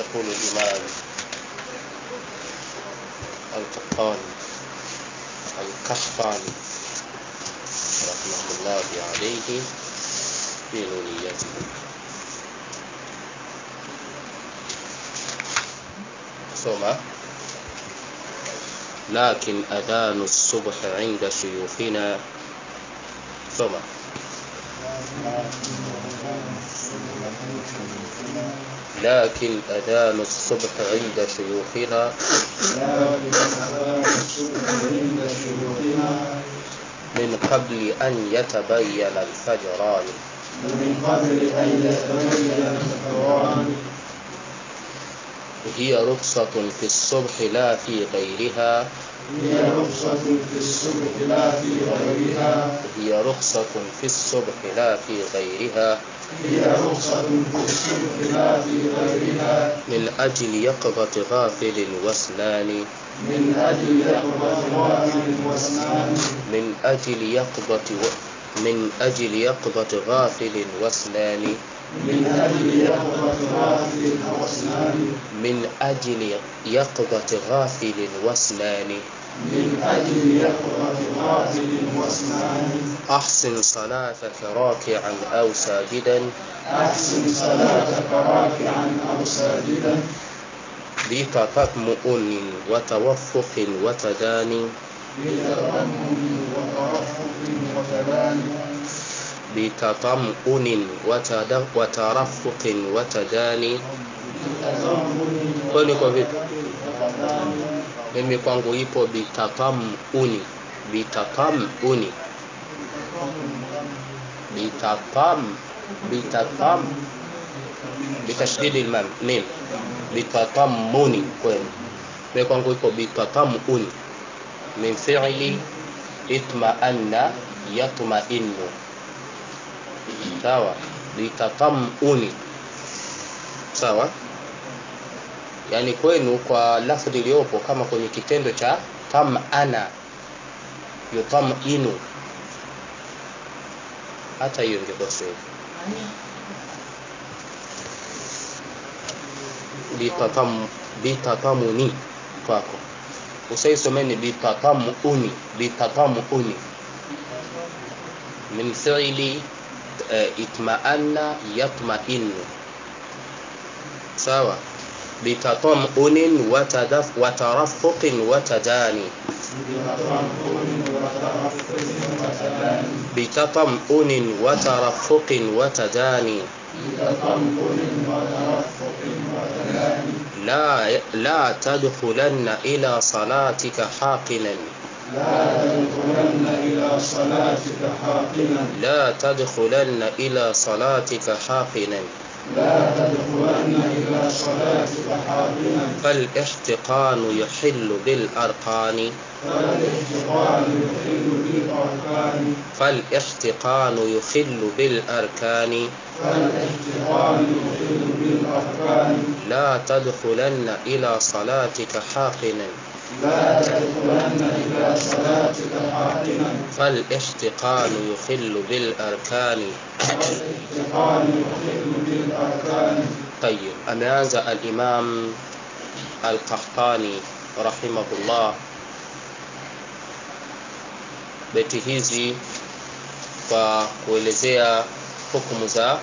يقول الإمام القحطاني رحمة الله عليه في نونيته: لكن أذان الصبح عند شيوخنا لكن أذان الصبح عند شيوخنا من قبل أن يتبين الفجران هي رخصة في الصبح لا في غيرها هي رخصة في الصبح لا في غيرها من أجل يقظة غافل وسنان من أجل يقظة غافل وسنان أحسن صلاتك راكعا أو ساجدا بتطمئن وتوفق وتداني kwani kwa vipi mimi kwangu ipo bitashdidi al-mim bitatammuni kwani mimi kwangu ipo bitatammun min fi'li itma'anna yatma'innu sawa bitatammuni sawa yani kwenu kwa lafdhi iliyopo kama kwenye kitendo cha tam'ana yutam'inu hata hiyo ingekosea bitatamuni kwako usaisomeni bitatamuni min fi'li itma'anna yatma'innu sawa بتطمئن وترفق وتداني لا تدخلن إلى صلاتك حاقنا فالاحتقان يحل بالأركان لا تدخلن إلى صلاتك حاقنا فالاحتقان يحل بالأركان طيب أمازة الإمام القحطاني رحمه الله beti hizi kwa kuelezea hukumu za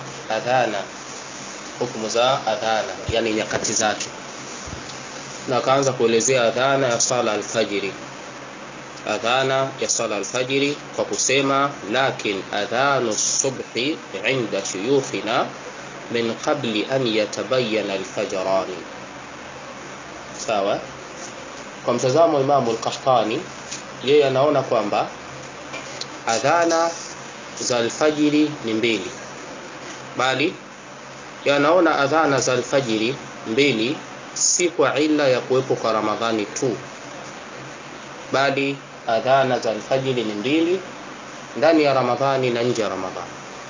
adhana yani nyakati zake na akaanza kuelezea adhana ya sala al-fajr kwa kusema lakin adhanu subhi inda shuyukhina min qabli an yatabayyana al-fajran sawa kwa mtazamo Imam al-Qahtani yeye anaona kwamba adhana za al-fajr ni mbili bali yanaona adhana za al-fajr mbili si kwa ila ya kuwepo kwa Ramadhani tu bali adhana za al-fajr ni mbili ndani ya Ramadhani na nje ya Ramadhani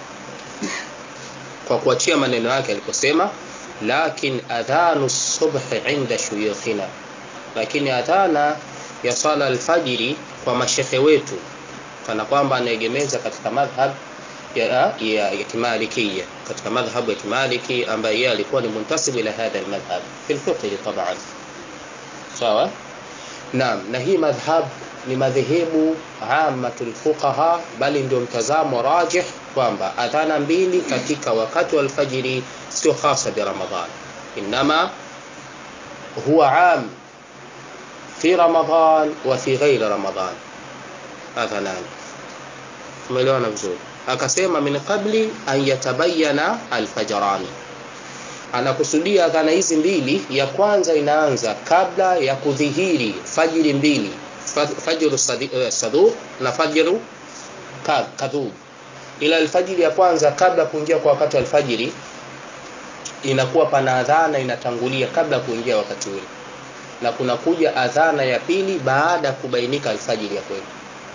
kwa kuachia maneno yake aliposema lakin adhanu subhi inda shuyukhina lakini adhana ya sala al-fajr kwa mashehe wetu kana kwamba anaegemeza katika madhhab ya Kimalikia, katika madhhabu ya Kimaliki ambaye yeye alikuwa ni muntasibu ila hadha almadhhab fi alfiqh taban. Sawa. Naam, na hii madhhab ni madhehebu ammatul fuqaha, bali ndio mtazamo rajih kwamba adhana mbili katika wakati wa alfajiri sio hasa bi Ramadhan, inma huwa am fi Ramadhan wa fi ghairi Ramadhan adhanan. Tumeelewana vizuri. Akasema min qabli an yatabayyana alfajrani, anakusudia adhana hizi mbili, ya kwanza inaanza kabla ya kudhihiri fajiri mbili, fajru saduq na fajru kadhub. Ila alfajiri ya kwanza kabla kuingia kwa wakati wa alfajiri inakuwa pana adhana inatangulia kabla kuingia wakati ule, na kuna kuja adhana ya pili baada ya kubainika alfajiri ya kweli,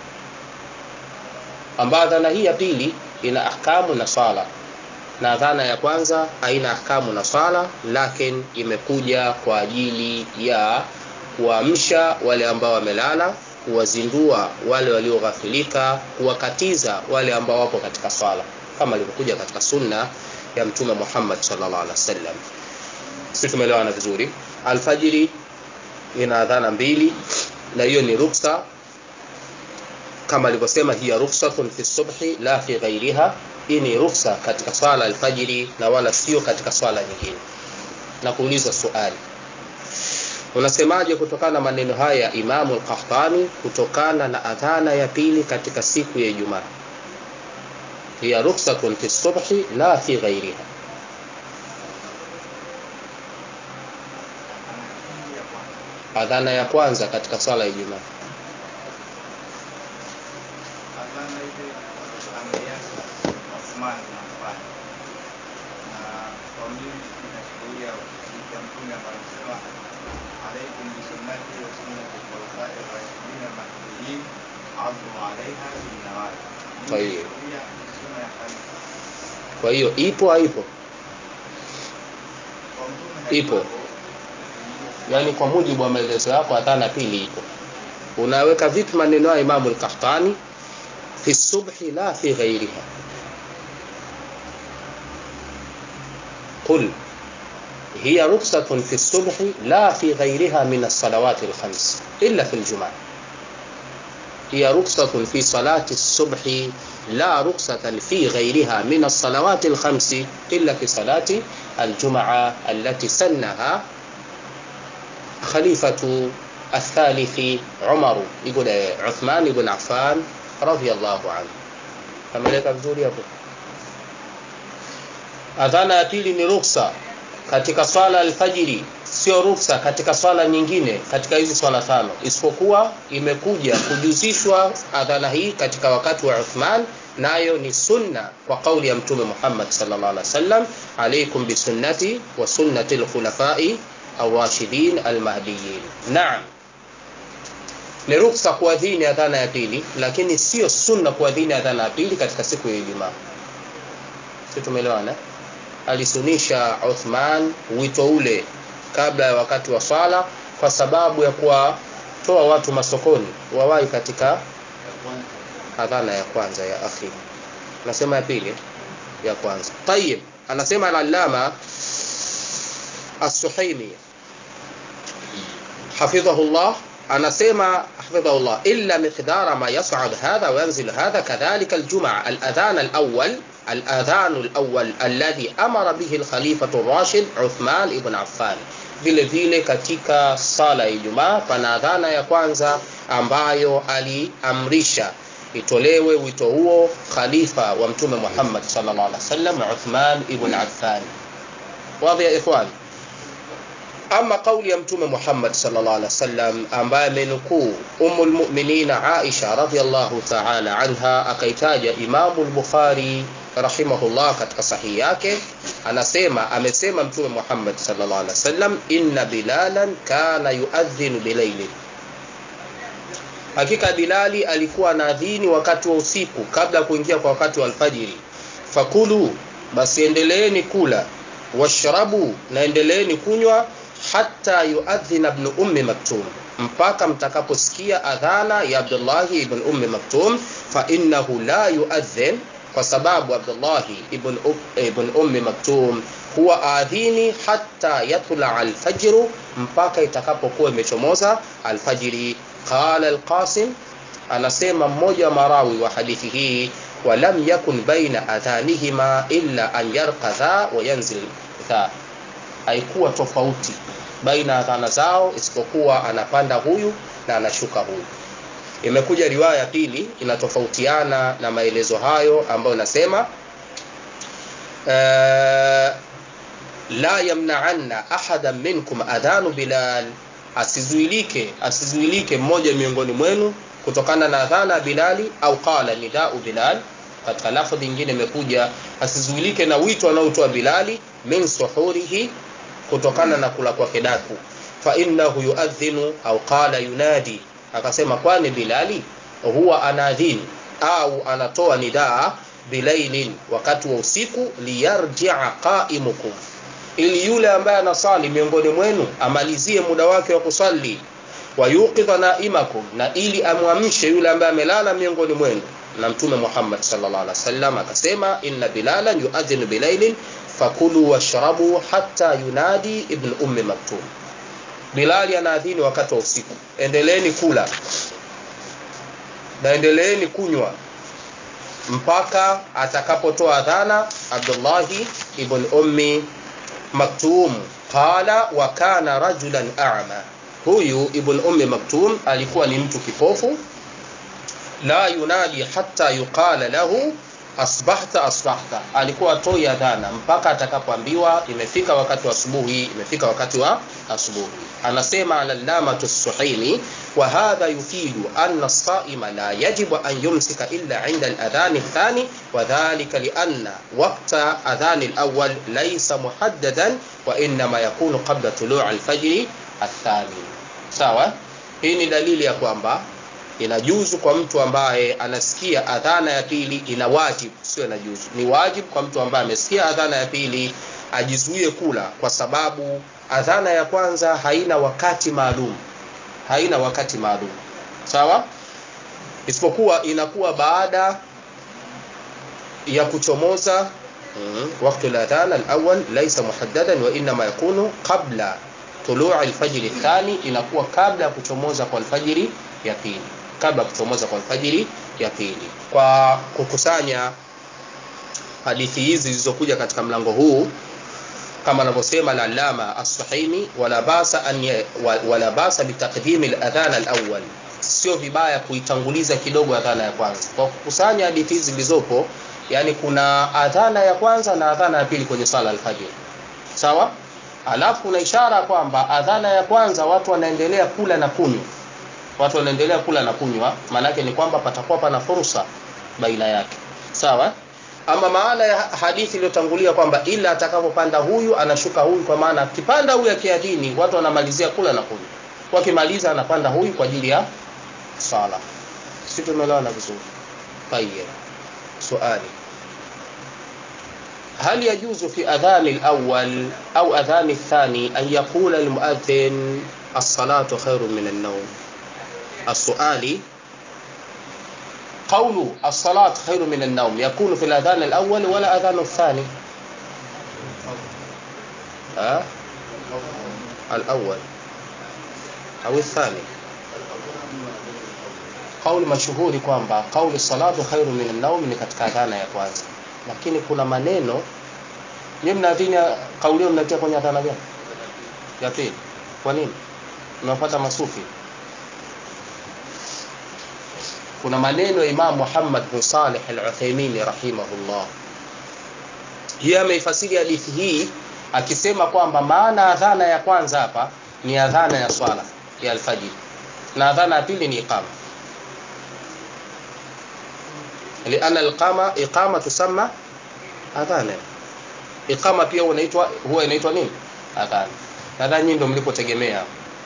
ambayo adhana hii ya pili ina ahkamu na sala, na adhana ya kwanza haina ahkamu na sala, lakini imekuja kwa ajili ya kuamsha wale ambao wamelala, kuwazindua wale walioghafilika, kuwakatiza wale ambao wapo katika sala, kama ilivyokuja katika sunna ya Mtume Muhammad sallallahu alaihi wasallam. Sisi tumeelewana vizuri. Alfajiri ina adhana mbili, na hiyo ni ruksa, kama alivyosema hiya ruksatun fi subhi la fi ghairiha. Hii ni ruksa katika swala alfajiri na wala sio katika swala nyingine. Na kuuliza swali, unasemaje kutokana na maneno haya ya Imam al-Qahtani kutokana na adhana ya pili katika siku ya Ijumaa? Hiya ruksatun fi subhi la fi ghairiha. Adhana ya kwanza katika swala ya Ijumaa. Kwa hiyo ipo haipo? Ipo. Yani kwa mujibu wa maelezo yako adhana pili ipo. Unaweka vipi maneno ya Imam al-Qahtani fi subhi la fi ghairiha? قل هي رخصة في الصبح لا في غيرها من الصلوات الخمس إلا في الجمعة. هي رخصة في صلاة الصبح لا رخصة في غيرها من الصلوات الخمس إلا في صلاة الجمعة التي سنها خليفة الثالث عمر ابن عثمان بن عفان رضي الله عنه. كما لك vizuri hapo. Adhana ya pili ni ruksa katika swala alfajiri, sio ruksa katika swala nyingine katika hizi swala tano, isipokuwa imekuja kujuzishwa adhana hii katika wakati wa Uthman, nayo ni sunna kwa kauli ya Mtume Muhammad sallallahu alaihi wasallam, alaykum bi sunnati wa sunnati al-khulafai ar-rashidin al-mahdiyyin. Naam, ni ruksa kuadhini adhana ya pili, lakini sio sunna kuadhini adhana ya pili katika siku ya Ijumaa. Sisi tumeelewana? Alisunisha Uthman wito ule kabla ya wakati wa sala kwa sababu ya kuwatoa watu masokoni wawahi katika adhana ya kwanza ya akhi. Nasema ya pili, ya kwanza. Tayeb, anasema al-Allama As-Suhaimi hafidhahullah, anasema hafidhahullah, illa miqdara ma yas'ad hadha wa yanzil hadha kadhalika al-jum'a al-adhan al-awwal الأذان الأول الذي أمر به الخليفة الراشد عثمان ابن عفان. Vile vile katika sala ya Ijumaa pana adhana ya kwanza ambayo aliamrisha itolewe wito huo khalifa wa Mtume Muhammad sallallahu alaihi wasallam Uthman ibn Affan. Wazi ya ikhwan? Ama kauli ya Mtume Muhammad sallallahu alaihi wasallam ambaye amenukuu Ummul Mu'minin Aisha radhiyallahu ta'ala anha, akaitaja Imam al-Bukhari rahimahullah katika sahihi yake, anasema amesema Mtume Muhammad sallallahu alaihi wasallam, inna bilalan kana yuadhinu bilayli, hakika Bilali alikuwa anaadhini wakati wa usiku kabla kuingia kwa wakati wa alfajiri. Fakulu, basi endeleeni kula, washrabu, na endeleeni kunywa, hatta yuadhina ibn ummi maktum, mpaka mtakaposikia adhana ya Abdullah ibn ummi maktum, fa innahu la yuadhin kwa sababu Abdullah ibn Maktum huwa adhini hatta yatla al-fajr, mpaka itakapokuwa imechomoza al-fajri. Qala al-Qasim, anasema mmoja wa marawi wa hadithi hii, walam yakun baina adhanihima illa an yarqadha wa yanzil dha, haikuwa tofauti baina adhana zao isipokuwa anapanda huyu na anashuka huyu. Imekuja riwaya pili inatofautiana na maelezo hayo, ambayo nasema la yamna'anna ahadan minkum adhanu Bilal, asizuilike mmoja miongoni mwenu kutokana na adhana Bilali, au qala nidau Bilal, katika lafzi nyingine imekuja asizuilike na wito anaotoa Bilali, min suhurihi, kutokana na kula kwake daku, fa innahu yuadhinu au qala yunadi, akasema kwani Bilali huwa anadhini au anatoa nidaa bilailin, wakati wa usiku, liyarji'a qa'imukum, ili yule ambaye anasali miongoni mwenu amalizie muda wake wa kusali, wa yuqidha na'imakum, na ili amwamshe yule ambaye amelala miongoni mwenu. Na Mtume Muhammad sallallahu alaihi wasallam akasema, inna bilalan yuadhinu bilailin fakulu washrabu hatta yunadi ibn Maktum, Bilali anaadhini wakati wa usiku, endeleeni kula na endeleeni kunywa mpaka atakapotoa adhana Abdullah ibn Maktum. Qala wa kana rajulan a'ma, huyu ibn Maktum alikuwa ni mtu kipofu. La yunadi hatta yuqala lahu asbahta, alikuwa atoi adhana mpaka atakapoambiwa imefika wakati wa asubuhi, imefika wakati wa asubuhi. Anasema al-Allamatu as-Suhaimi, wa hadha yufidu anna as-sa'ima la yajibu an yumsika illa 'inda al-adhan ath-thani, wa dhalika li anna waqta adhan al-awwal laysa muhaddadan wa inma yakunu qabla tulu' al-fajr ath-thani. Sawa, hii ni dalili ya kwamba inajuzu kwa mtu ambaye anasikia adhana ya pili, ina wajibu, sio inajuzu, ni wajibu kwa mtu ambaye amesikia adhana ya pili ajizuie kula, kwa sababu adhana ya kwanza haina wakati maalum, sawa, isipokuwa inakuwa baada ya kuchomoza. Wakati al-adhan al-awwal laysa muhaddadan wa inma yakunu qabla tulu' al-fajr ath-thani, inakuwa kabla ya kuchomoza kwa al-fajr ya pili, Kwa kukusanya hadithi hizi zilizokuja katika mlango huu, kama anavyosema al-Allama as-Suhaimi, wala basa bitaqdim al-adhan al-awwal, sio vibaya kuitanguliza kidogo adhana ya kwanza. Kwa kukusanya hadithi hizi zilizopo, yani kuna adhana ya kwanza na adhana ya pili kwenye sala al-fajr, sawa. Alafu kuna ishara kwamba adhana ya kwanza watu wanaendelea kula na kunywa, maana yake ni kwamba patakuwa pana fursa baina yake, sawa. Ama maana ya hadithi iliyotangulia kwamba ila atakapopanda huyu anashuka huyu, kwa maana kipanda huyu akiadhini watu wanamalizia kula na kunywa, wakimaliza anapanda huyu kwa ajili ya sala. Sisi tumeelewana vizuri? Tayeb, swali, هل يجوز في أذان الأول أو أذان الثاني أن يقول المؤذن الصلاة خير من النوم؟ السؤال، قول الصلاة خير من النوم يكون في الأذان الأول ولا أذان الثاني؟ الأول أو الثاني؟ قول مشهور kwamba قول الصلاة خير من النوم ni katika adhana ya kwanza, lakini kuna maneno yeye mnadhini kauli mnatia kwenye adhana gani ya pili. Kwa nini mnafuata masufi? Kuna maneno ya Imam Muhammad bin Salih al-Uthaymeen rahimahullah, yeye ameifasiri hadithi hii akisema kwamba maana adhana ya kwanza hapa ni adhana ya swala ya alfajiri, na adhana ya pili ni iqama. Liana iqama tusamma adhana, iqama pia huwa inaitwa nini? Adhana. Nadhani nyinyi ndio mlipotegemea,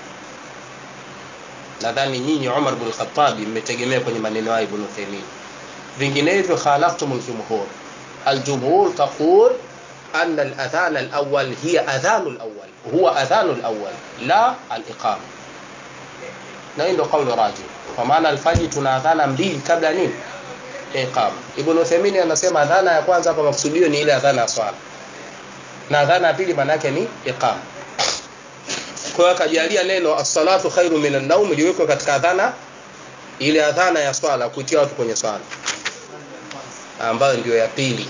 nadhani nyinyi Umar bin Khattab mmetegemea kwenye maneno ya Ibn Uthaymeen, vinginevyo khalaftumul jumhur. Al-jumhur taqul anna al-adhan al-awwal hiya adhan al-awwal, huwa adhan al-awwal la al-iqama, na ndio kauli rajih. Kwa maana al-fajr tuna adhana mbili kabla nini iqama. Ibn Uthaymeen anasema adhana ya kwanza hapa makusudio ni ile adhana ya swala, na adhana ya pili maana yake ni iqama. Kwa hiyo akajalia neno as-salatu khairu minan naum liwekwe katika adhana, ile adhana ya swala, kuitia watu kwenye swala, ambayo ndio ya pili,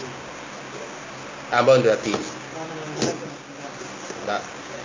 na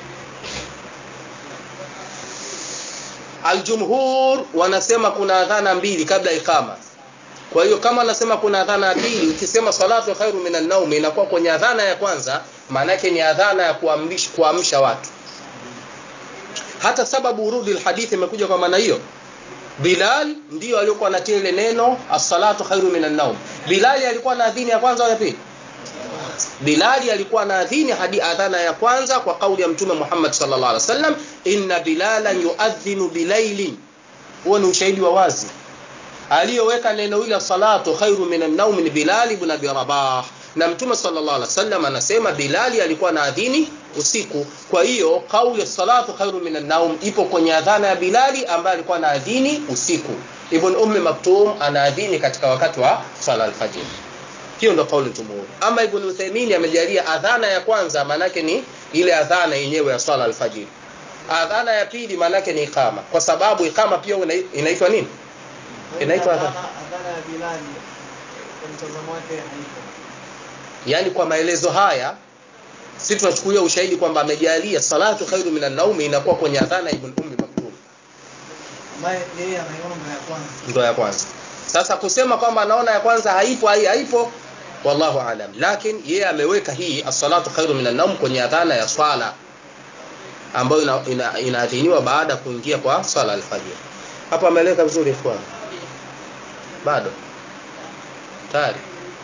al-jumhur wanasema kuna adhana mbili kabla iqama. Kwa hiyo kama anasema kuna adhana ya pili, ukisema salatu khairu minan naum inakuwa kwenye adhana ya kwanza, maana yake ni adhana ya kuamsha watu. Hata sababu urudi alhadithi imekuja kwa maana hiyo. Bilal ndio alikuwa anatia ile neno as-salatu khairu minan naum. Bilal alikuwa na adhini ya kwanza au ya pili? Bilal alikuwa na adhini hadi adhana ya kwanza kwa kauli ya Mtume Muhammad sallallahu alaihi wasallam, inna bilalan yuadhinu bilailin. Huo ni ushahidi wa wazi. Aliyoweka neno hili salatu khairu minan naum ni Bilal ibn Abi Rabah, na Mtume sallallahu alaihi wasallam anasema Bilal alikuwa na adhini usiku. Kwa hiyo kauli salatu khairu minan naum ipo kwenye adhana ya Bilal ambaye alikuwa na adhini usiku. Ibn Maktum anaadhini katika wakati wa sala al-fajr. Hiyo ndio kauli jumhur. Ama Ibn Uthaymeen amejalia adhana ya kwanza maana yake ni ile adhana yenyewe ya sala al-fajr. Adhana ya pili maana yake ni iqama, kwa sababu iqama pia inaitwa nini? Inaitwa adhana ya Bilal. Kwa mtazamo wake haipo. Yaani kwa maelezo haya sisi tunachukulia ushahidi kwamba amejalia salatu khairu minan naum inakuwa kwenye adhana Ibn Maktum. Yeye anaiona ya kwanza. Ndio ya kwanza. Sasa kusema kwamba anaona ya kwanza haipo, wallahu alam. Lakini yeye ameweka hii as-salatu khairu minan naum kwenye adhana ya swala ambayo inaadhiniwa baada kuingia kwa swala al-fajr. Hapa ameleka vizuri ikhwan. Bado tayari.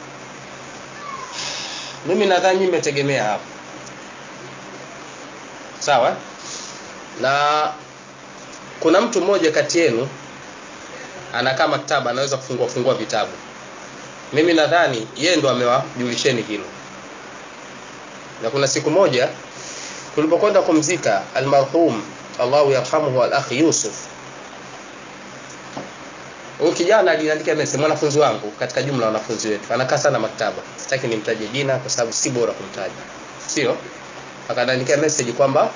Mimi nadhani nimetegemea hapo. Sawa? Na kuna mtu mmoja kati yenu anakaa maktaba, anaweza kufungua vitabu. Mimi nadhani yeye ndo amewajulisheni hilo. Na kuna siku moja tulipokwenda kumzika almarhum Allahu yarhamuhu al-akh Yusuf, huyo kijana aliandika message, mwanafunzi wangu katika jumla wanafunzi wetu, anakaa sana maktaba, sitaki nimtaje jina kwa sababu si bora kumtaja, sio? Akaandika message kwamba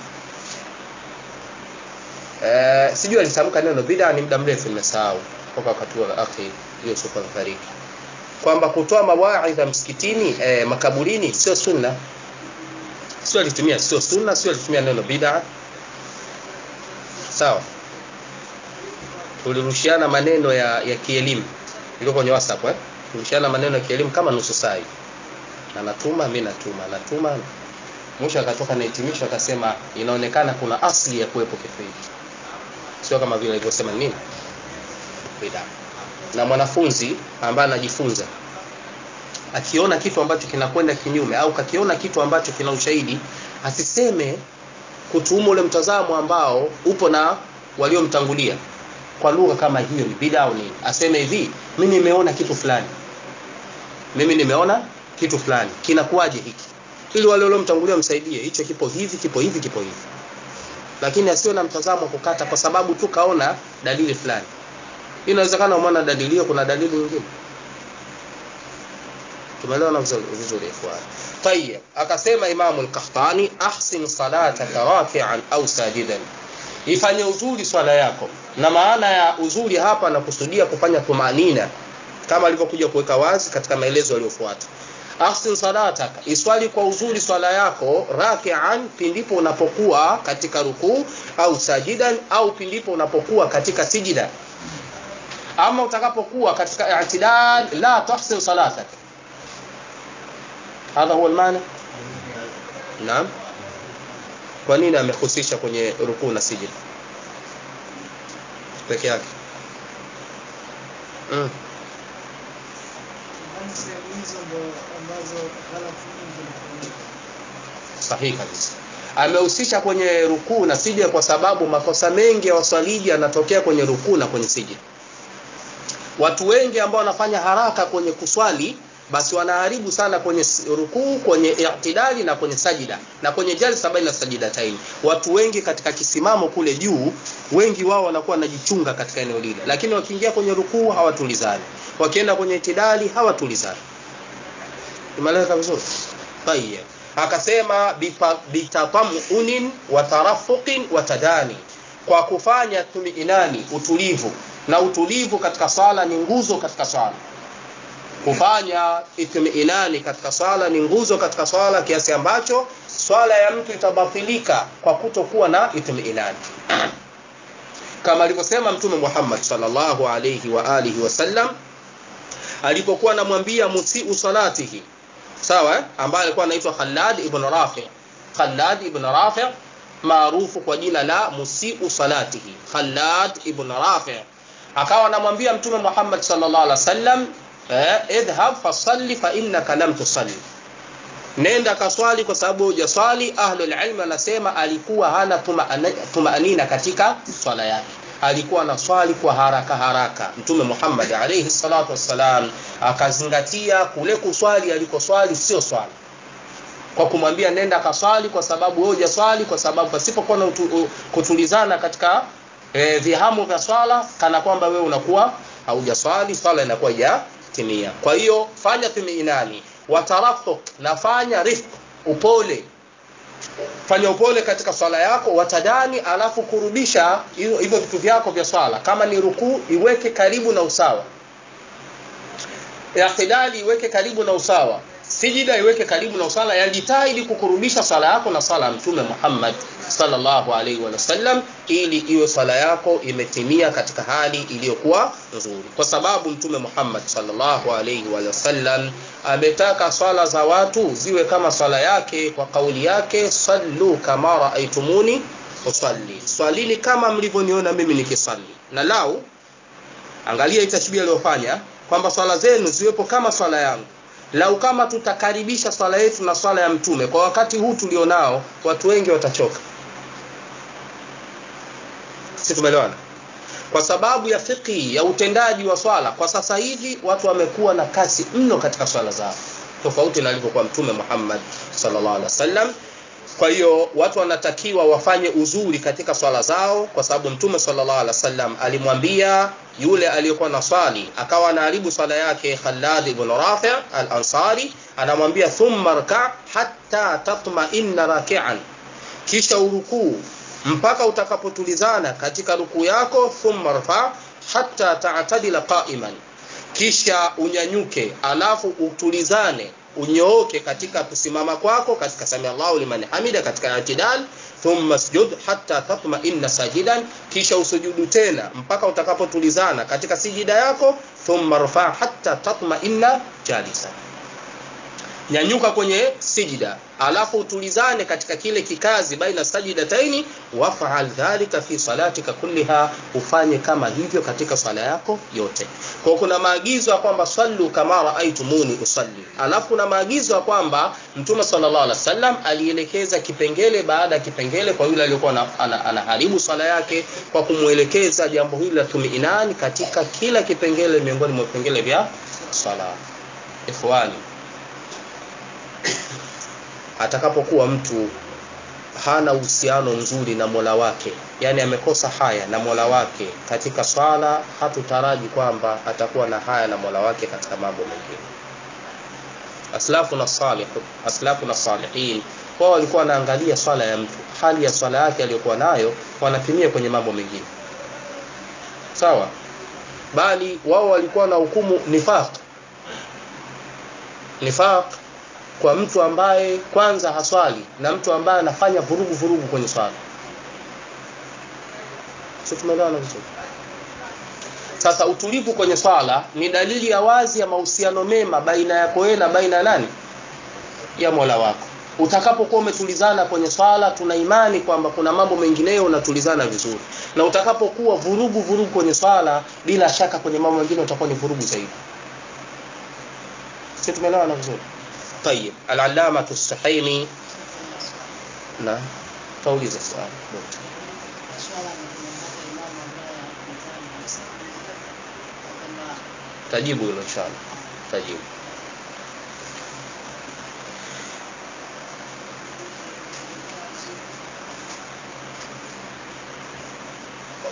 sijui alitamka neno bid'a, ni muda mrefu nimesahau kwa wakati wa akhi Yusuf al-Fariki, kwamba kutoa mawaidha msikitini makaburini sio sunna. Sio alitumia sio sunna, sio alitumia neno bid'a. Sawa? Tulirushiana maneno ya kielimu iko kwenye WhatsApp tulirushiana maneno ya kielimu kama nusu saa hivi. Anatuma, mimi natuma. Mwisho akatoka na hitimisho akasema inaonekana kuna asili ya kuwepo kitu hiki. Sio kama vile alivyosema nini? Bid'a. Na mwanafunzi ambaye anajifunza akiona kitu ambacho kinakwenda kinyume au kakiona kitu ambacho kina ushahidi, asiseme kutuhumu ule mtazamo ambao upo na waliomtangulia kwa lugha kama hiyo ni bid'a au nini. Aseme hivi, mimi nimeona kitu fulani kinakuaje hiki, ili wale waliomtangulia msaidie, hicho kipo hivi. Lakini asiwe na mtazamo kukata kwa sababu tu kaona dalili fulani. Inawezekana umeona dalili hiyo, kuna dalili nyingine. Tumeelewana vizuri ikhwan. Tayeb, akasema Imam al-Qahtani, ahsin salataka rafi'an au sajidan. Ifanye uzuri swala yako. Na maana ya uzuri hapa na kusudia kufanya tumanina kama alivyokuja kuweka wazi katika maelezo yaliyofuata. Ahsin salataka, iswali kwa uzuri swala yako, rafi'an, pindipo unapokuwa katika rukuu, au sajidan, au pindipo unapokuwa katika sijida. Ama utakapokuwa katika i'tidal, la tuhsin salataka. Hadha huwa maana. Naam. Kwa nini amehusisha kwenye rukuu na sijida peke yake? Sahihi kabisa. Amehusisha kwenye rukuu na sijida kwa sababu makosa mengi ya waswaliji yanatokea kwenye rukuu na kwenye sijida. Watu wengi ambao wanafanya haraka kwenye kuswali basi wanaharibu sana kwenye rukuu, kwenye i'tidali na kwenye sajida na kwenye jalsa baina sajidataini. Watu wengi katika kisimamo kule juu, wengi wao wanakuwa wanajichunga katika eneo lile, lakini wakiingia kwenye rukuu hawatulizani, wakienda kwenye i'tidali hawatulizani. Tumeeleza vizuri? Tayeb. Akasema bitatamunin wa tarafuqin wa tadani, kwa kufanya tumiinani, utulivu, na utulivu katika sala ni nguzo katika sala. Kufanya itmiinani katika sala ni nguzo katika sala, kiasi ambacho swala ya mtu itabatilika kwa kutokuwa na itmiinani, kama alivyosema Mtume Muhammad sallallahu alayhi wa alihi wasallam alipokuwa anamwambia musiu salatihi, sawa, ambaye alikuwa anaitwa Khallad ibn Rafi'. Khallad ibn Rafi' maarufu kwa jina la musiu salatihi, Khallad ibn Rafi', akawa anamwambia Mtume Muhammad sallallahu alaihi wasallam, idhhab fasalli fa innaka lam tusalli, nenda kaswali kwa sababu hujaswali. Ahlul ilm anasema alikuwa hana tumaanina katika swala yake, alikuwa anaswali kwa haraka haraka. Mtume Muhammad alayhi salatu wassalam akazingatia kule kuswali alikoswali sio swali, kwa kumwambia nenda kaswali kwa sababu wewe hujaswali, kwa sababu pasipokuwa na kutulizana katika vihamu vya swala, kana kwamba wewe unakuwa haujaswali, swala inakuwa hajatimia. Kwa hiyo fanya tumiinani, watarafuq, nafanya rifq, upole, fanya upole katika swala yako, watadani, alafu kurudisha hivyo vitu vyako vya swala. Kama ni rukuu iweke karibu na usawa, i'tidali iweke karibu na usawa, sijida iweke karibu na usawa, yajitahidi kukurudisha swala yako na swala ya Mtume Muhammad sallallahu alaihi wasallam, ili iwe swala yako imetimia katika hali iliyokuwa nzuri, kwa sababu Mtume Muhammad sallallahu alaihi wasallam ametaka swala za watu ziwe kama swala yake, kwa kauli yake, sallu kama raaitumuni usalli, swalini kama mlivyoniona mimi nikisali. Na lau angalia itashbia aliyofanya kwamba swala zenu ziwepo kama swala yangu. Lau kama tutakaribisha swala yetu na swala ya Mtume kwa wakati huu tulionao, watu wengi watachoka. Sisi tumeelewana? Kwa sababu ya fiqhi ya utendaji wa swala kwa sasa hivi, watu wamekuwa na kasi mno katika swala zao, tofauti na alivyokuwa Mtume Muhammad sallallahu alaihi wasallam. Kwa hiyo watu wanatakiwa wafanye uzuri katika swala zao, kwa sababu Mtume sallallahu alaihi wasallam alimwambia yule aliyekuwa na swali akawa anaharibu swala yake, Khallad ibn Rafi' al-Ansari, anamwambia thumma rka' hatta tatma'inna raki'an, kisha urukuu mpaka utakapotulizana katika rukuu yako, thumma rfa' hatta ta'tadila qa'iman, kisha unyanyuke alafu utulizane unyooke katika kusimama kwako, katika sami Allahu liman hamida, katika i'tidal, thumma sujud hatta tatma'inna sajidan, kisha usujudu tena mpaka utakapotulizana katika sijida yako, thumma rfa' hatta tatma'inna jalisa, nyanyuka kwenye sijida alafu utulizane katika kile kikazi baina sajidataini, wafa'al dhalika fi salatika kulliha, ufanye kama hivyo katika sala yako yote. Kwa kuna maagizo ya kwamba sallu kama raaitumuni usalli, alafu kuna maagizo ya kwamba Mtume sallallahu alaihi wasallam alielekeza kipengele baada ya kipengele kwa yule aliyokuwa anaharibu sala yake, kwa kumuelekeza jambo hili la tumiinani katika kila kipengele miongoni mwa vipengele vya sala. Ikhwani, atakapokuwa mtu hana uhusiano mzuri na Mola wake, yani amekosa haya na Mola wake katika swala, hatutaraji kwamba atakuwa na haya na Mola wake katika mambo mengine. Aslafu na salihin wao walikuwa wanaangalia swala ya mtu, hali ya swala yake aliyokuwa nayo, wanapimia kwenye mambo mengine, sawa, bali wao walikuwa na hukumu nifaq kwa mtu ambaye kwanza haswali na mtu ambaye anafanya vurugu kwenye swala. Sio, tumeelewana vizuri? Sasa utulivu kwenye swala ni dalili ya wazi ya mahusiano mema baina yako wewe na baina nani? Ya Mola wako. Utakapokuwa umetulizana kwenye swala, tuna imani kwamba kuna mambo mengineyo unatulizana vizuri. Na utakapokuwa vurugu kwenye swala, bila shaka kwenye mambo mengine utakuwa ni vurugu zaidi. Sio, tumeelewana vizuri? طيب. العلامة السحيمي نعم توليز السؤال تجيبه إن شاء الله تجيبه.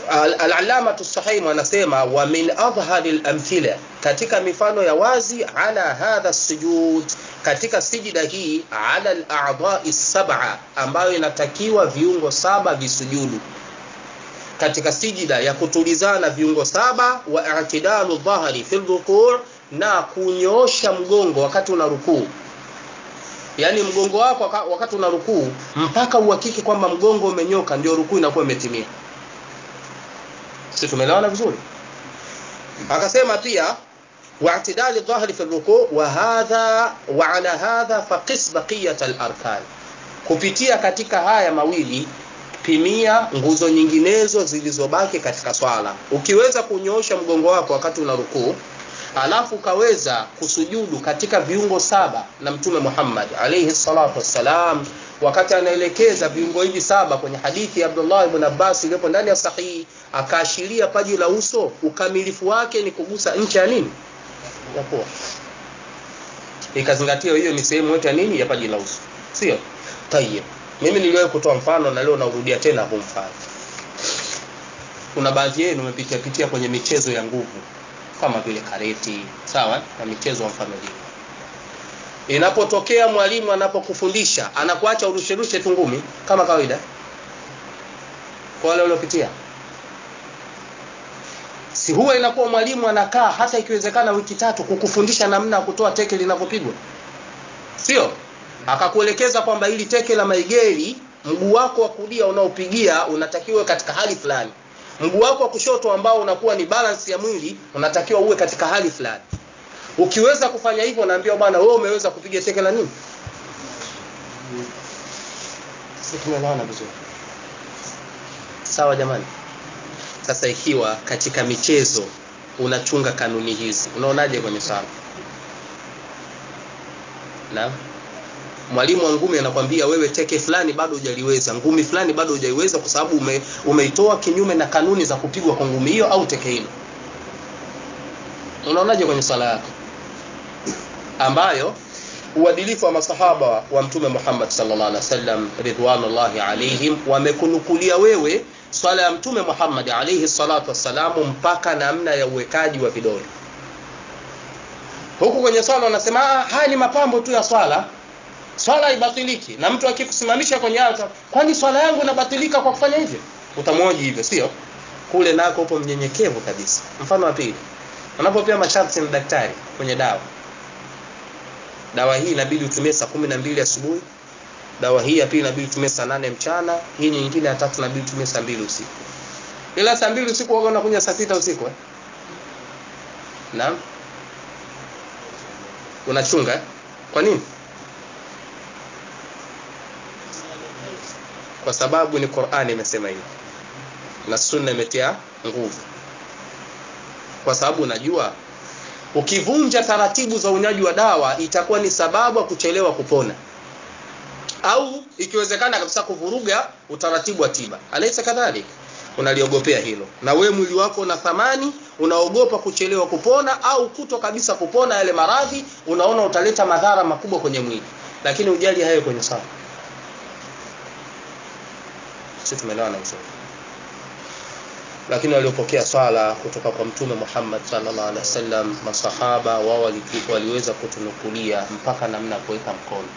Al-Allama as-Sahih anasema wa min adhhari al-amthila, katika mifano ya wazi, ala hadha as-sujud, katika sijida hii, ala al-a'dha'i as-sab'a, ambayo inatakiwa viungo 7 visujudu katika sijida ya kutulizana viungo 7, wa i'tidalu dhahri fi ruku', na kunyoosha mgongo wakati una rukuu. Yani mgongo wako wakati una rukuu mpaka uhakiki kwamba mgongo umenyoka, ndio rukuu inakuwa imetimia. Sisi tumeelewana vizuri. Akasema pia wa'tidali dhahri fi ruku' wa hadha wa ala hadha faqis baqiyat al-arkan, kupitia katika haya mawili pimia nguzo nyinginezo zilizobaki katika swala. Ukiweza kunyoosha mgongo wako wakati una rukuu, alafu kaweza kusujudu katika viungo 7 na Mtume Muhammad alayhi salatu wassalam wakati anaelekeza viungo hivi 7 kwenye hadithi ya Abdullah ibn Abbas iliyopo ndani ya sahihi, akaashiria paji la uso, ukamilifu wake ni kugusa ncha ya nini, ya pua. Ikazingatia hiyo ni sehemu yote ya nini, ya paji la uso, sio? Tayeb, mimi niliwahi kutoa mfano na leo naurudia tena huu mfano. Kuna baadhi yenu mmepitia kwenye michezo ya nguvu kama vile karate, sawa, na michezo ya mfano hiyo. Inapotokea mwalimu anapokufundisha anakuacha urushe tu ngumi kama kawaida, kwa wale waliopitia, si huwa inakuwa mwalimu anakaa hata ikiwezekana wiki 3 kukufundisha namna ya kutoa teke linapopigwa, sio? Akakuelekeza kwamba ili teke la maigeri, mguu wako wa kulia unaopigia unatakiwa katika hali fulani, mguu wako wa kushoto ambao unakuwa ni balance ya mwili unatakiwa uwe katika hali fulani. Ukiweza kufanya hivyo, naambia bwana, wewe umeweza kupiga teke la nini. Sisi tumeelewana vizuri, sawa jamani? Sasa ikiwa katika michezo unachunga kanuni hizi, unaonaje kwenye sala? Na mwalimu wa ngumi anakuambia wewe teke fulani bado hujaliweza, ngumi fulani bado hujaiweza, kwa sababu umeitoa kinyume na kanuni za kupigwa kwa ngumi hiyo au teke hilo. Unaonaje kwenye sala yako ambayo uadilifu wa masahaba wa Mtume Muhammad sallallahu alaihi wasallam ridwanullahi alaihim wamekunukulia wewe swala ya Mtume Muhammad alayhi salatu wassalamu mpaka namna ya uwekaji wa vidole? Huku kwenye swala wanasema haya ni mapambo tu ya swala, swala ibatiliki. Na mtu akikusimamisha kwenye altar, kwani swala yangu inabatilika kwa kufanya hivyo? Utamwoji hivyo, sio? Kule nako upo mnyenyekevu kabisa. Mfano wa pili, unapopea masharti na daktari kwenye dawa hii inabidi utumie saa 12 asubuhi, dawa hii ya pili inabidi utumie saa 8 mchana, hii nyingine ya tatu inabidi utumie saa 2 usiku. Ila saa 2 usiku wewe unakunywa saa 6 usiku Naam. Unachunga kwa nini? Kwa sababu ni Qur'ani imesema hivyo na sunna imetia nguvu. Kwa sababu unajua ukivunja taratibu za unywaji wa dawa itakuwa ni sababu ya kuchelewa kupona, au ikiwezekana kabisa kuvuruga utaratibu wa tiba. Alaysa kadhalika? Unaliogopea hilo, na wewe mwili wako una thamani, unaogopa kuchelewa kupona au kuto kabisa kupona yale maradhi, unaona utaleta madhara makubwa kwenye mwili, lakini ujali hayo kwenye sala. Sisi tumeelewana vizuri. Lakini waliopokea swala kutoka kwa Mtume Muhammad sallallahu alaihi wasallam, masahaba wao waliweza kutunukulia mpaka namna kuweka mkono.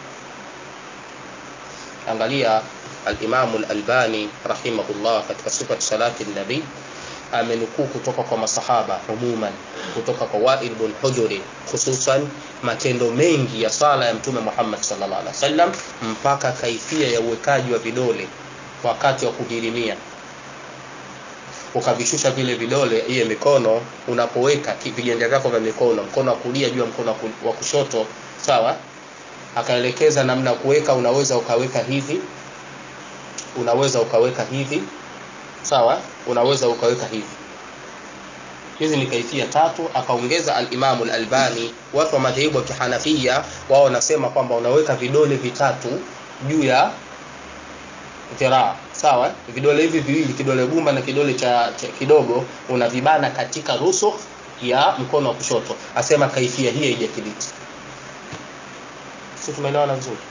Angalia al-Imam al-Albani rahimahullah katika sifat salati an-nabi amenukuu kutoka kwa masahaba umuman, kutoka kwa Wa'il bin Hujr hususan matendo mengi ya sala ya Mtume Muhammad sallallahu alaihi wasallam, mpaka kaifia ya uwekaji wa vidole wakati wa kuhirimia. Ukavishusha vile vidole, hiyo mikono unapoweka viganja vyako vya mikono, mkono wa kulia juu ya mkono wa kushoto, sawa? Akaelekeza namna kuweka, unaweza ukaweka hivi, unaweza ukaweka hivi, sawa? Unaweza ukaweka hivi. Hizi ni kaifia 3. Akaongeza al-Imam al-Albani, watu wa madhehebu ya Kihanafia wao wanasema kwamba unaweka vidole vitatu juu ya dhiraa, sawa? Vidole hivi viwili, kidole gumba na kidole cha kidogo, unavibana katika rusukh ya mkono wa kushoto. Asema kaifia hii haijathibiti. Sisi tumeelewana vizuri.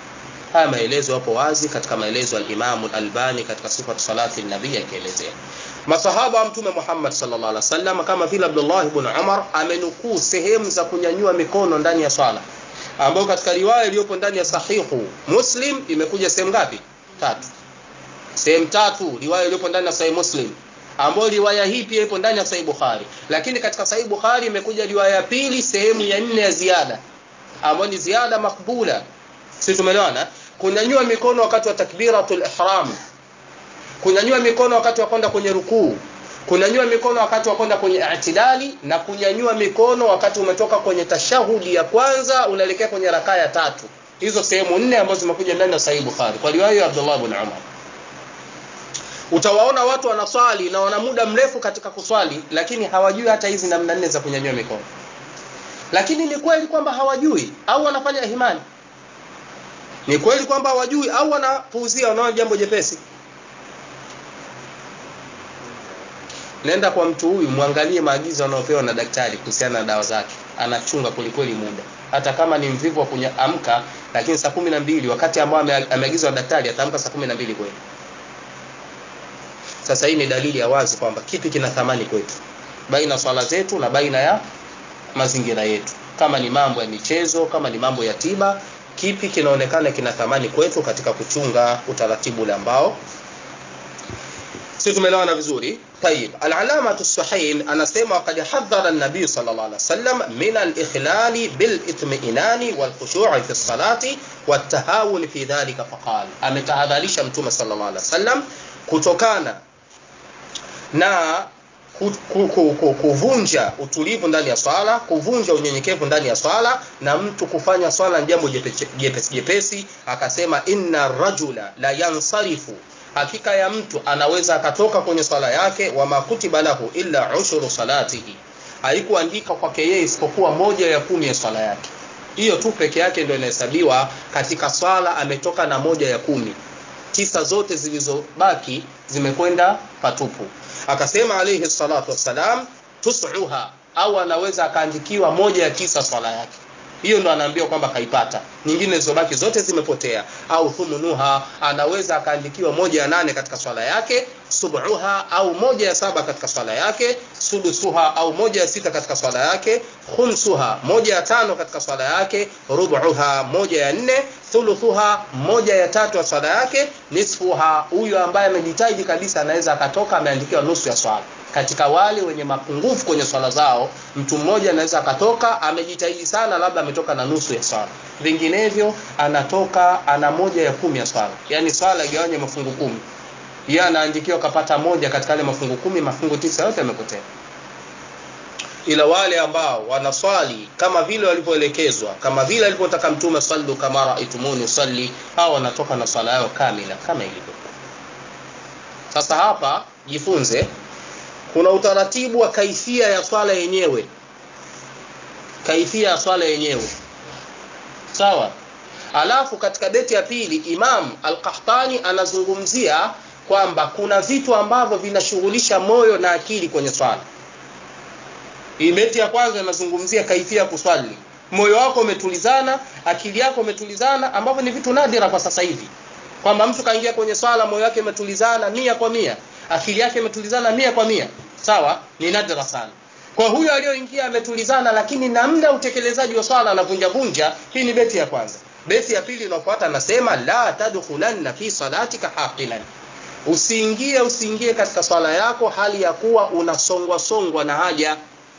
Haya maelezo yapo wazi katika maelezo al-Imam al-Albani katika sifatu salati an-nabii akielezea. Masahaba wa Mtume Muhammad sallallahu alaihi wasallam kama vile Abdullah ibn Umar amenukuu sehemu za kunyanyua mikono ndani ya swala, ambayo katika riwaya iliyopo ndani ya sahihu Muslim imekuja sehemu ngapi? 3. Sehemu 3 riwaya iliyopo ndani ya Sahih Muslim, ambayo riwaya hii pia ipo ndani ya Sahih Bukhari. Lakini katika Sahih Bukhari imekuja riwaya ya pili sehemu ya 4 ya ziada, ambayo ni ziada makbula. Sisi tumeelewana? Kunyanyua mikono wakati wa takbiratul ihram, kunyanyua mikono wakati wa kwenda kwenye rukuu, kunyanyua mikono wakati wa kwenda kwenye i'tidali, na kunyanyua mikono wakati umetoka kwenye tashahudi ya kwanza unaelekea kwenye rakaa ya 3. Hizo sehemu 4 ambazo zimekuja ndani ya Sahih Bukhari kwa riwaya ya Abdullah ibn Umar. Utawaona watu wanaswali na wana muda mrefu katika kuswali, lakini hawajui hata hizi namna 4 za kunyanyua mikono. Lakini ni kweli kwamba hawajui au wanafanya ihmani? Ni kweli kwamba hawajui au wanapuuzia, wanaona jambo jepesi? Nenda kwa mtu huyu, muangalie maagizo anayopewa na daktari kuhusiana na dawa zake. Anachunga kulikweli muda. Hata kama ni mvivu wa kuamka, lakini saa 12 wakati ambao ameagizwa na daktari ataamka saa 12 kweli. Sasa hii ni dalili ya wazi kwamba kipi kina thamani kwetu baina swala zetu na baina ya mazingira yetu. Kama ni mambo ya michezo, kama ni mambo ya tiba, kipi kinaonekana kina thamani kwetu katika kuchunga utaratibu ule ambao sisi tumeelewana vizuri. Tayib, al-Alama as-Suhain anasema qad hadhara an-nabiy sallallahu alaihi wasallam min al-ikhlal bil-itmi'nan wal-khushu' fi as-salati wat-tahawun fi dhalika faqala, ametahadharisha Mtume sallallahu alaihi wasallam kutokana na kuvunja utulivu ndani ya swala, kuvunja unyenyekevu ndani ya swala, na mtu kufanya swala jambo jepesi. Akasema inna rajula la yansarifu, hakika ya mtu anaweza akatoka kwenye swala yake, wa makutiba lahu illa ushuru salatihi, haikuandika kwake yeye isipokuwa 1/10 ya swala yake. Hiyo tu peke yake ndio inahesabiwa katika swala, ametoka na 1/10. 9 zote zilizobaki zimekwenda patupu. Akasema alayhi salatu wassalam tus'uha, au anaweza akaandikiwa 1/9 swala yake. Hiyo ndo anaambiwa kwamba kaipata. Nyingine zilizobaki zote zimepotea. Au thumunuha, anaweza akaandikiwa 1/8 katika swala yake, sub'uha au 1/7 katika swala yake, sudusuha au 1/6 katika swala yake, khumsuha 1/5 katika swala yake, rubuha 1/4, thuluthuha 1/3 ya swala yake, nisfuha, huyo ambaye amejitahidi kabisa anaweza akatoka ameandikiwa nusu ya swala. Katika wale wenye mapungufu kwenye swala zao, mtu mmoja anaweza akatoka amejitahidi sana, labda ametoka na nusu ya swala. Vinginevyo anatoka ana 1/10 ya swala. Yaani swala igawanye mafungu 10. Yeye anaandikiwa kapata 1 katika yale mafungu 10, mafungu 9 yote yamepotea. Ila wale ambao wanaswali kama vile walivyoelekezwa, kama vile alipotaka Mtume sallu kama ra'aytumuni usalli, hao wanatoka na swala yao kamila kama ilivyo. Sasa hapa jifunze kuna utaratibu wa kaifia ya swala yenyewe. Kaifia ya swala yenyewe. Sawa? Alafu katika beti ya pili Imam Al-Qahtani anazungumzia kwamba kuna vitu ambavyo vinashughulisha moyo na akili kwenye swala. Hii beti ya kwanza inazungumzia kaifia kuswali. Moyo wako umetulizana, akili yako umetulizana, ambavyo ni vitu nadira kwa sasa hivi. Kwamba mtu kaingia kwenye swala moyo wake umetulizana 100%, akili yake imetulizana 100%. Sawa? Ni nadra sana. Kwa huyo aliyoingia ametulizana, lakini namna utekelezaji wa swala anavunja. Hii ni beti ya kwanza. Beti ya pili inafuata anasema la tadkhulanna fi salatika haqilan, usiingie katika swala yako hali ya kuwa unasongwa na haja.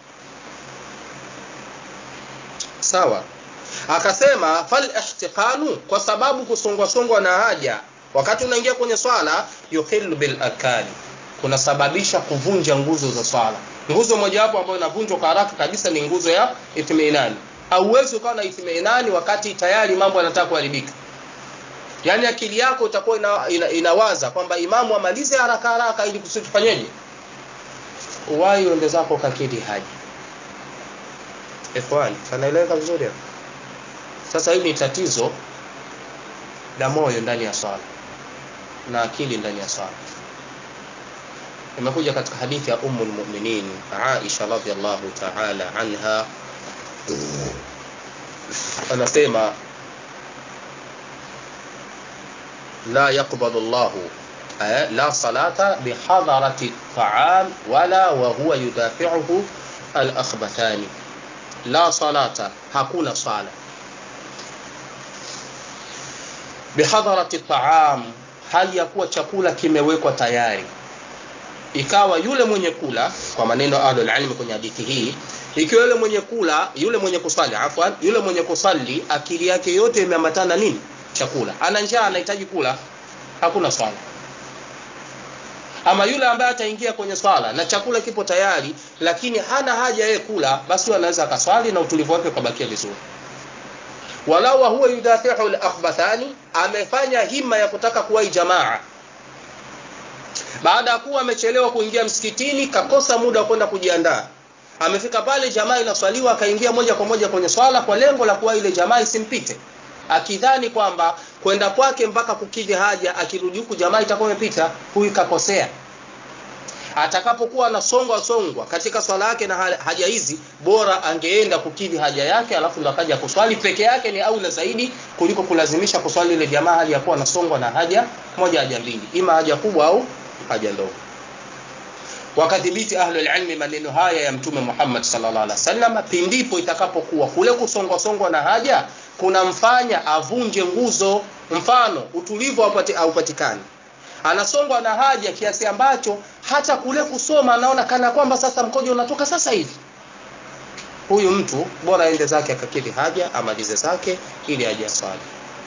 Sawa? Akasema fal ihtiqanu, kwa sababu kusongwa na haja wakati unaingia kwenye swala yuhillu bil akali, kuna sababisha kuvunja nguzo za swala. Nguzo moja hapo ambayo inavunjwa kwa haraka kabisa ni nguzo ya itmiinani. Hauwezi ukawa na itmiinani wakati tayari mambo yanataka kuharibika. Yaani akili yako itakuwa inawaza kwamba imamu amalize haraka ili kusifanyeje? Uwai uende zako kakidi haja. Ikhwan, tunaeleza vizuri hapo. Sasa hili ni tatizo la moyo ndani ya swala na akili ndani ya swala. Imekuja katika hadithi ya Ummul Mu'minin Aisha radhiyallahu ta'ala anha, anasema la yaqbalu Allah la salata bihadarati at-ta'am wala wa huwa yudafi'uhu al-akhbathani. La salata, hakuna sala bihadarati at-ta'am, hali ya kuwa chakula kimewekwa tayari, ikawa yule mwenye kula, kwa maneno ahlul ilm kwenye hadithi hii, ikiwa yule mwenye kula, yule mwenye kusali, afwan, yule mwenye kusali akili yake yote imeambatana nini? Chakula. Ana njaa, anahitaji kula, hakuna swala. Ama yule ambaye ataingia kwenye swala na chakula kipo tayari lakini hana haja yeye kula, basi anaweza akaswali na utulivu wake ukabakia vizuri. Walau huwa yudafi'u al-akhbathani, amefanya hima ya kutaka kuwahi jamaa, baada ya kuwa amechelewa kuingia msikitini, kakosa muda wa kwenda kujiandaa, amefika pale jamaa inaswaliwa, akaingia moja kwa moja kwenye swala kwa lengo la kuwa ile jamaa isimpite, akidhani kwamba kwenda kwake mpaka kukidhi haja, akirudi huku jamaa itakuwa imepita. Huyu kakosea. Atakapokuwa anasongwa katika swala yake na haja hizi, bora angeenda kukidhi haja yake alafu ndo akaja kuswali peke yake, ni aula zaidi kuliko kulazimisha kuswali ile jamaa hali ya kuwa anasongwa na haja moja, haja mbili, ima haja kubwa au haja ndogo. Wakadhibiti ahlul ilmi maneno haya ya Mtume Muhammad sallallahu alaihi wasallam pindipo itakapokuwa kule kusongwa na haja kuna mfanya avunje nguzo. Mfano, utulivu haupatikani, anasongwa na haja kiasi ambacho hata kule kusoma anaona kana kwamba sasa mkojo unatoka sasa hivi. Huyu mtu bora aende zake akakidhi haja, amalize zake ili aje aswali.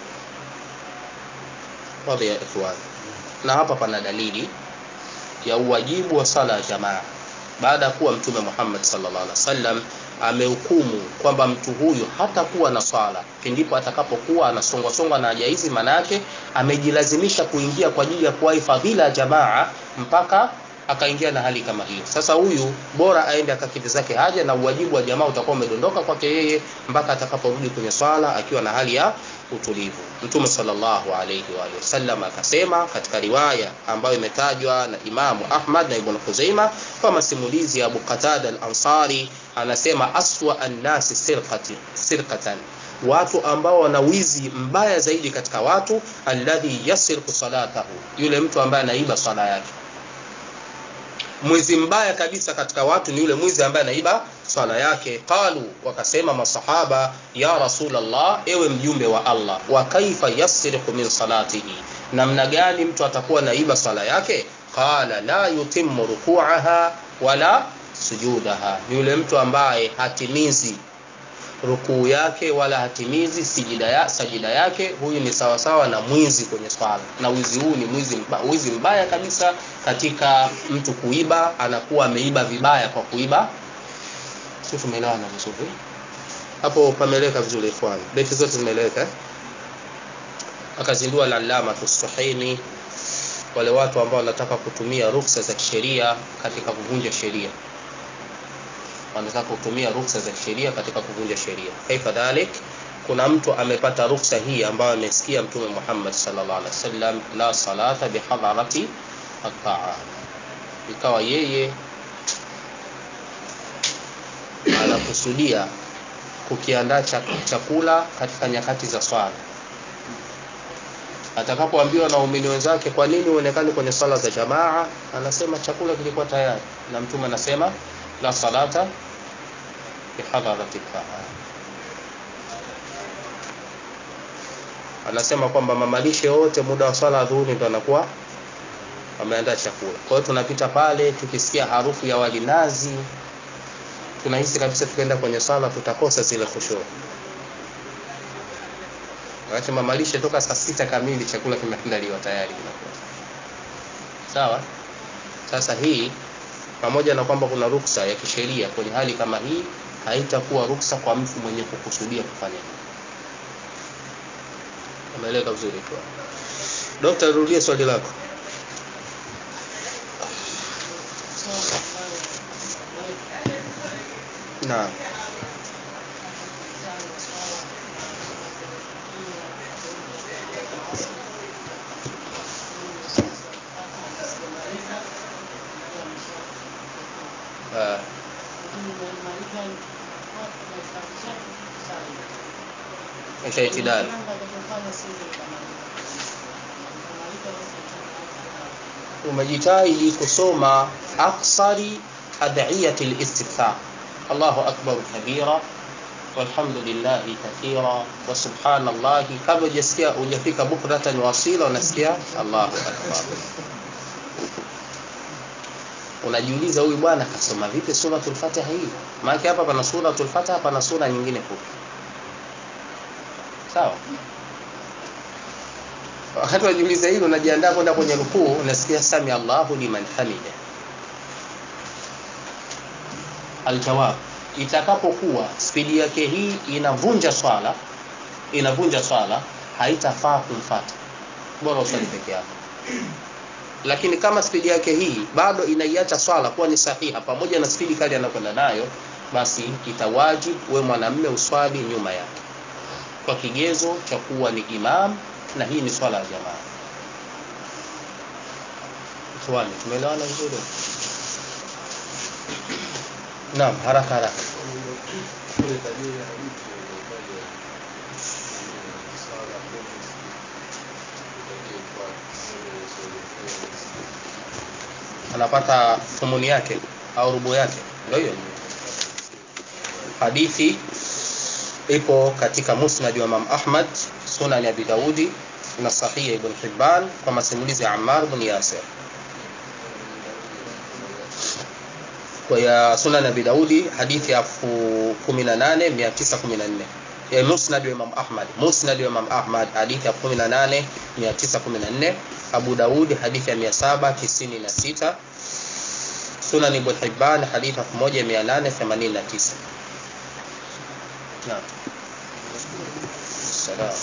Wadhi ya ikhwan, na hapa pana dalili ya uwajibu wa sala ya jamaa, baada ya kuwa Mtume Muhammad sallallahu alaihi wasallam amehukumu kwamba mtu huyu hata kuwa na swala ndipo atakapokuwa anasongwa na haja hizi, maana yake amejilazimisha kuingia kwa ajili ya kuwahi fadhila ya jamaa mpaka akaingia na hali kama hiyo. Sasa huyu bora aende akakidhi zake haja na uwajibu wa jamaa utakuwa umedondoka kwake yeye mpaka atakaporudi kwenye swala akiwa na hali ya utulivu. Mtume sallallahu alayhi wa sallam akasema katika riwaya ambayo imetajwa na Imamu Ahmad na Ibn Khuzaimah kwa masimulizi ya Abu Qatada al-Ansari, anasema aswa an-nasi sirqatan, watu ambao wana wizi mbaya zaidi katika watu, alladhi yasriqu salatahu, yule mtu ambaye anaiba swala yake. Mwizi mbaya kabisa katika watu ni yule mwizi ambaye anaiba swala yake. Qalu, wakasema masahaba, ya Rasulullah, ewe mjumbe wa Allah, wa kaifa yasriqu min salatihi, namna gani mtu atakuwa naiba swala yake? Qala la yutimmu ruku'aha wala sujudaha, yule mtu ambaye hatimizi rukuu yake wala hatimizi sajida yake, huyu ni sawa sawa na mwizi kwenye swala. Na wizi huu ni mwizi mbaya kabisa katika mtu kuiba, anakuwa ameiba vibaya kwa kuiba. Sio, tumeelewana vizuri hapo? Pameleka vizuri ikhwan, beti zote zimeeleka. Akazindua al-Allama as-Suhaimi wale watu ambao wanataka kutumia ruksa za kisheria katika kuvunja sheria, wanataka kutumia ruksa za sheria katika kuvunja sheria. Kaifa dhalik? Kuna mtu amepata ruksa hii ambayo amesikia Mtume Muhammad sallallahu alaihi wasallam, la salata bihadarati at-ta'am, ikawa yeye anakusudia kukiandaa chakula katika nyakati za swala. Atakapoambiwa na waumini wenzake, kwa nini uonekane kwenye swala za jamaa, anasema chakula kilikuwa tayari, na Mtume anasema la salata bihadarati at-ta'am. Anasema kwamba mamalishe wote muda wa swala adhuhuri ndo anakuwa ameandaa chakula. Kwa hiyo tunapita pale tukisikia harufu ya wali nazi, tunahisi kabisa tukaenda kwenye swala tutakosa zile khushu. Wakati mamalishe toka saa 6 kamili chakula kimeandaliwa tayari kinakuwa. Sawa? Sasa hii pamoja na kwamba kuna ruksa ya kisheria kwenye hali kama hii, haitakuwa ruksa kwa mtu mwenye kukusudia kufanya hivyo. Umeeleka vizuri kwa. Daktari, rudia swali lako. Naam. Itidal. umejitahidi kusoma aksari ad'iyati al-istiftah. Allahu akbar kabira walhamdulillahi kathira wa subhanallahi. Kabla hujafika bukratan wasila unasikia Allahu akbar. Unajiuliza huyu bwana kasoma vipi suratul Fatiha hii? Maana hapa pana suratul Fatiha, pana sura nyingine fupi. Sawa? Wakati unajiuliza hilo unajiandaa kwenda kwenye rukuu, unasikia sami Allahu liman hamida. Aljawab, itakapokuwa spidi yake hii inavunja swala, haitafaa kumfuata. Bora usali peke yako. Lakini kama spidi yake hii bado inaiacha swala kuwa ni sahiha pamoja na spidi kali anakwenda nayo, basi itawajibu wewe mwanamume uswali nyuma yake kwa kigezo cha kuwa ni imam, na hii ni swala ya jamaa. Swali tumeelewana vizuri? Naam, haraka. Anapata thumuni yake au rubu yake, ndio hiyo. Hadithi ipo katika Musnad wa Imam Ahmad, Sunan Abi Daudi na Sahih Ibn Hibban kwa masimulizi ya Ammar ibn Yasir. Kwa ya Sunan Abi Daudi hadithi ya 18914, ya Musnad wa Imam Ahmad hadithi ya 18914, Abu Daud hadithi ya 796, Sunan Ibn Hibban hadithi ya 1889. Naam. Salam.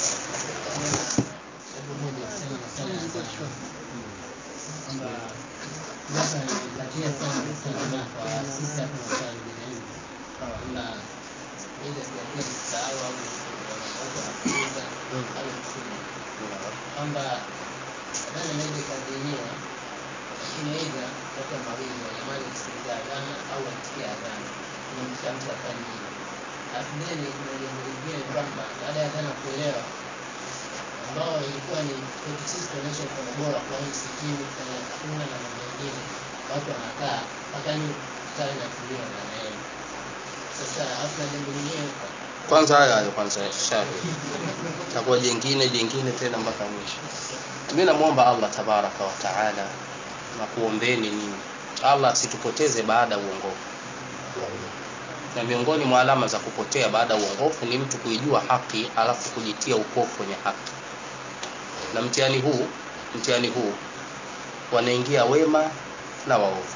kwamba adhana inaweza ikadhiniwa, lakini aidha watu mawili wanamali kusikiliza adhana au wasikia adhana ni mshamsa afanye hivyo. Alafu mbele kuna jambo lingine kwamba baada ya adhana kuelewa ambao ilikuwa ni kwetu sisi tunaonyesha mfano bora kwa msikini kufanya sunna na mambo mengine, watu wanakaa mpaka ni kutana na kulia na naye. Sasa hapa jambo lingine Kwanza hayo kwanza shafi. Takuwa jingine tena mpaka mwisho. Mimi namuomba Allah tabaraka wa taala na kuombeeni nyinyi, Allah asitupoteze baada ya uongofu. Na miongoni mwa alama za kupotea baada ya uongofu ni mtu kuijua haki alafu kujitia upofu kwenye haki. Na mtihani huu wanaingia wema na waovu.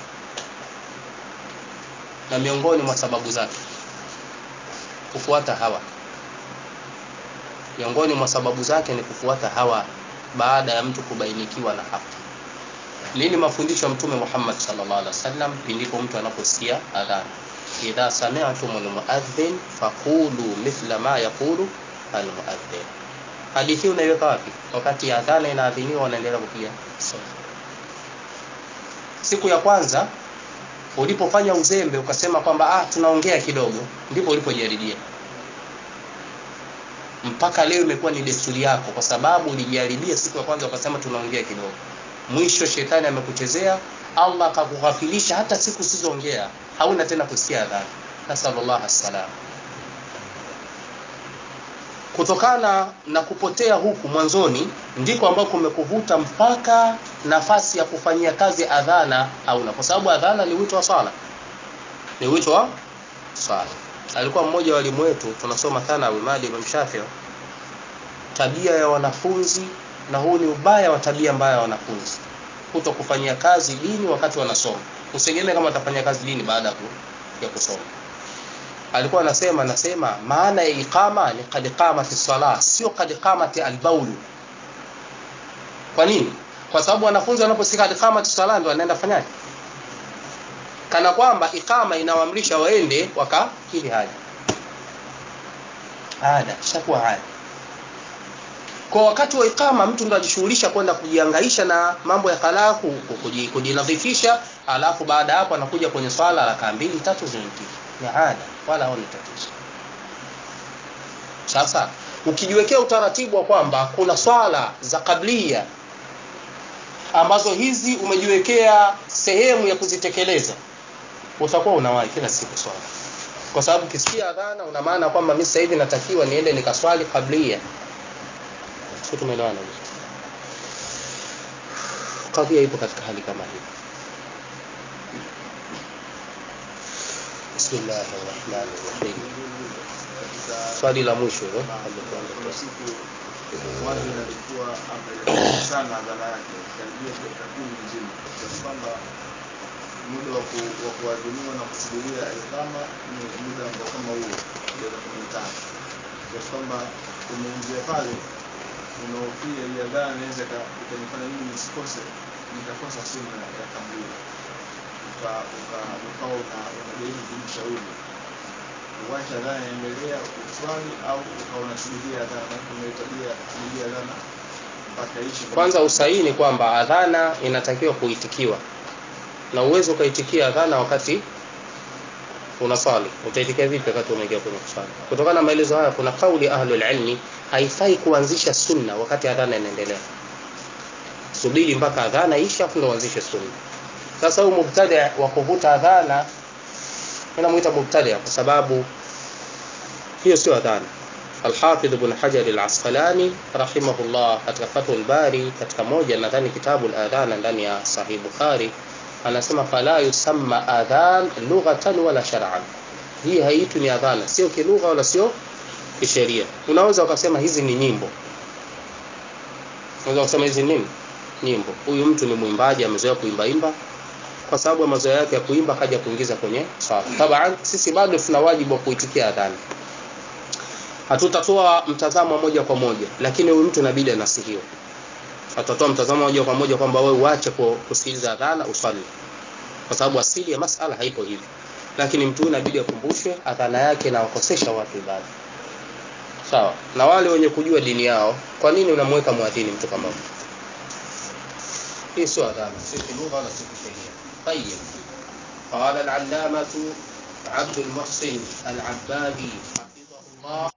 Na miongoni mwa sababu zake kufuata hawa. Miongoni mwa sababu zake ni kufuata hawa baada ya mtu kubainikiwa na haki. Nini mafundisho ya Mtume Muhammad sallallahu alaihi wasallam pindipo mtu anaposikia adhana? Idha sami'tumul muadhdhin faqulu mithla ma yaqulu al muadhdhin. Hadithi unaiweka wapi? Wakati adhana inaadhiniwa wanaendelea kupiga sauti. Siku ya kwanza ulipofanya uzembe ukasema kwamba tunaongea kidogo, ndipo ulipojaribia. Mpaka leo imekuwa ni desturi yako, kwa sababu ulijaribia siku ya kwanza ukasema tunaongea kidogo. Mwisho shetani amekuchezea, Allah akakughafilisha, hata siku usizoongea hauna tena kusikia adhana. Nasallallahu alaihi. Kutokana na kupotea huku mwanzoni ndiko ambako kumekuvuta mpaka nafasi ya kufanyia kazi adhana hauna, kwa sababu adhana ni wito wa swala. Ni wito wa swala. Alikuwa mmoja wa walimu wetu tunasoma sana Imam Ibn Shafi'i, tabia ya wanafunzi, na huu ni ubaya wa tabia mbaya ya wanafunzi, kutokufanyia kazi dini wakati wanasoma. Usigemee kama atafanya kazi dini baada ya kusoma. Alikuwa anasema maana ya iqama ni qad qamati salah, sio qad qamati al-bawl. Kwa nini? Kwa sababu wanafunzi wanaposikia qad qamati salah ndio wanaenda fanyaje? Kana kwamba iqama inawaamrisha waende wakakidhi haja. Shakuwa haja. Kwa wakati wa iqama mtu ndo ajishughulisha kwenda kujihangaisha na mambo ya kalaku, kujinadhifisha, alafu baada hapo anakuja kwenye swala raka 2-3 zinati. Ni ada, wala haoni tatizo. Sasa ukijiwekea utaratibu wa kwamba kuna swala za kablia ambazo hizi umejiwekea sehemu ya kuzitekeleza, utakuwa unawahi kila siku swala. Kwa sababu kisikia adhana una maana kwamba mimi sasa hivi natakiwa niende nikaswali kablia. Sio, tumeelewana hivi? Kadhia ipo katika hali kama hii. Bismillahirrahmanirrahim. Swali la mwisho hilo. Kuna siku mwanzo alikuwa amelekea sana adhana yake karibia takwimu nzima, kwa kwamba muda wa kuadhiniwa na kusubiria ikama ni muda ambao kama huo dakika 15, kwa kwamba umeanzia pale unaofia ile adhana inaweza ikanifanya mimi nisikose nikakosa sunna ya kabla, ukawa unajaribu kumshauri uacha adhana endelea kuswali au ukawa unasubiria adhana, unahitajia kusubiria adhana mpaka ishe. Kwanza usahihi ni kwamba adhana inatakiwa kuitikiwa, na uwezo ukaitikia adhana wakati unasali. Utaitikia vipi wakati umeingia kwenye kusali? Kutokana na maelezo haya kuna kauli ahlul ilmi haifai kuanzisha sunna wakati adhana inaendelea. Subiri mpaka adhana isha afu uanzishe sunna. Sasa huyu mubtadi wa kuvuta adhana tunamuita mubtadi kwa sababu hiyo sio adhana. Al-Hafidh Ibn Hajar Al-Asqalani rahimahullah katika Fathul Bari katika moja nadhani kitabu al-adhan ndani ya Sahih Bukhari anasema fala yusamma adhan lughatan wala shar'an. Hii haiitwi ni adhana, sio kilugha wala sio kisheria. Unaweza ukasema hizi ni nyimbo. Unaweza kusema hizi nini? Nyimbo. Huyu mtu ni mwimbaji amezoea kuimba kwa sababu ya mazoea yake ya kuimba kaja kuingiza kwenye swala. Taban sisi bado tuna wajibu wa kuitikia adhana. Hatutatoa mtazamo moja kwa moja, lakini huyu mtu inabidi anasihiwe. Atatoa mtazamo moja kwa moja kwamba wewe uache kusikiliza adhana uswali. Kwa sababu asili ya masala haipo hivi. Lakini mtu inabidi akumbushwe adhana yake na wakosesha watu ibada. Sawa. Na wale wenye kujua dini yao, kwa nini unamweka muadhini mtu kama huyo? Hii sio adhana, sio kilugha wala sio kisheria. Tayyib. قال العلامة عبد المحسن العبادي حفظه الله